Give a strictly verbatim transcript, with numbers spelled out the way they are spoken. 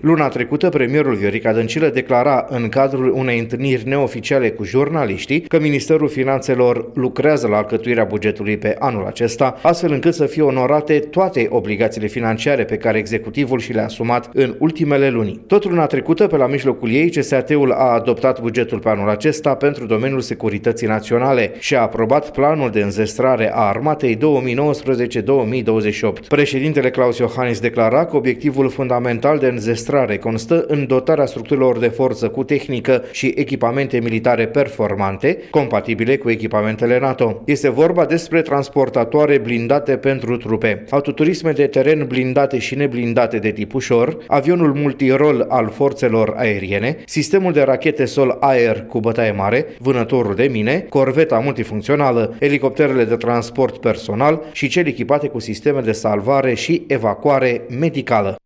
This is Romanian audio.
Luna trecută, premierul Viorica Dăncilă declara în cadrul unei întâlniri neoficiale cu jurnaliștii că Ministerul Finanțelor lucrează la alcătuirea bugetului pe anul acesta, astfel încât să fie onorate toate obligațiile financiare pe care executivul și le-a asumat în ultimele luni. Tot luna trecută, pe la mijlocul ei, C S A T-ul a adoptat bugetul pe anul acesta pentru domeniul securității naționale și a aprobat planul de înzestrare a armatei două mii nouăsprezece două mii douăzeci și opt. Președintele Claus Iohannis declara că obiectivul fundamental de înzestrare constă în dotarea structurilor de forță cu tehnică și echipamente militare performante, compatibile cu echipamentele NATO. Este vorba despre transportatoare blindate pentru trupe, autoturisme de teren blindate și neblindate de tip ușor, avionul multirol al forțelor aeriene, sistemul de rachete sol-aer cu bătaie mare, vânătorul de mine, corveta multifuncțională, elicopterele de transport personal și cele echipate cu sisteme de salvare și evacuare medicală.